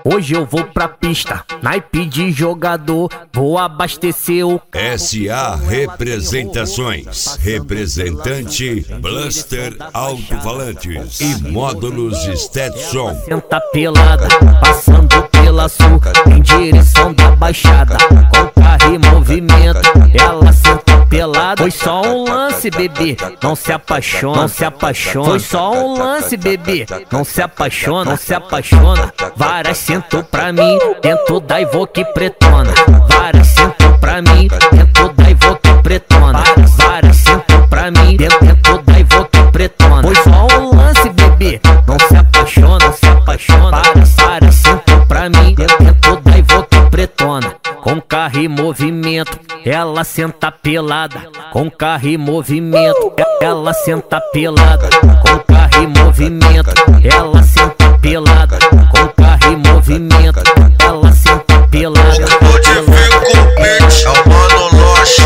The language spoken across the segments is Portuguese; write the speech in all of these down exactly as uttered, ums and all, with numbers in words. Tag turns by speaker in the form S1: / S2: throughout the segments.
S1: Hoje eu vou pra pista, naipe de jogador, vou abastecer o
S2: S A Representações, representante Blaster Alto-Falantes e módulos Stetson.
S1: Senta pelada, passando pela sul, em direção da baixada, com carro e movimento, ela senta pelada. Foi só um lance, bebê, não se apaixona, não se apaixona. Foi só um lance, bebê, não se apaixona, não se apaixona. Várias sentou pra mim, dentro da Ivoque pretona. Várias sentou pra mim, dentro da Ivoque pretona. Várias sentou pra mim, dentro da Ivoque pretona. Foi só um lance, bebê, não se apaixona, não se apaixona. Várias sentou pra mim, dentro da Ivoque pretona. Com carro e movimento, ela senta pelada. Com carro e movimento, ela senta pelada. Com carro e movimento, ela senta pelada. Com carro e movimento, ela senta pelada.
S3: Chegou de ver com o beat, é o Mano Loche.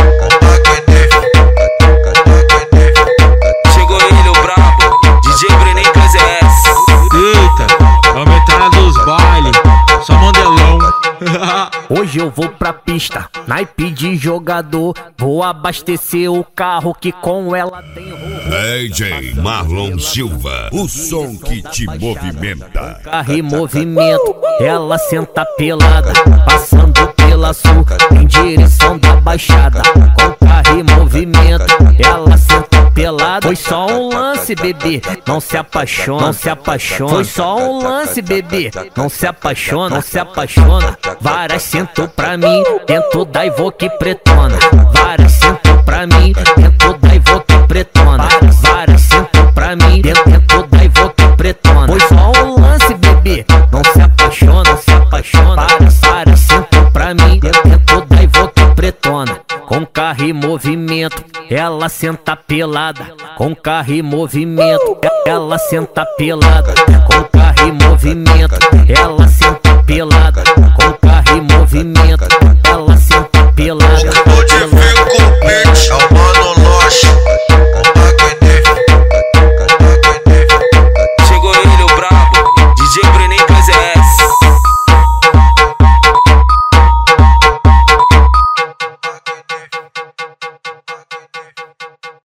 S4: Chegou ele, o brabo, D J Brenem K Z S.
S5: Eita, aumentar dos bailes, só modelão.
S1: Hoje eu vou pra pista, naipe de jogador, vou abastecer o carro que com ela tem roubo.
S2: D J Marlon Silva, o som que te movimenta.
S1: Carro e movimento, ela senta pelada, passando pela sul, em direção da baixada, com carro e movimento, ela senta pelada. Foi só um lance, bebê, não se apaixona, não se apaixona. Foi só um lance, bebê, não se apaixona, não se apaixona. Várias sentou pra mim, dentro da Ivoque pretona. Várias sentou pra mim, dentro da Ivoque pretona. Várias sentou pra mim, dentro da Ivoque pretona. Foi só um lance, bebê, não se apaixona, não se apaixona. Várias sentou pra mim, dentro da Ivoque pretona. Com carro e movimento, ela senta pelada. Com carro e movimento, ela senta pelada. Com carro e movimento, ela senta pelada. Com carro e movimento, ela senta pelada.
S3: Chegou de ver com o beat, é o Mano Loche.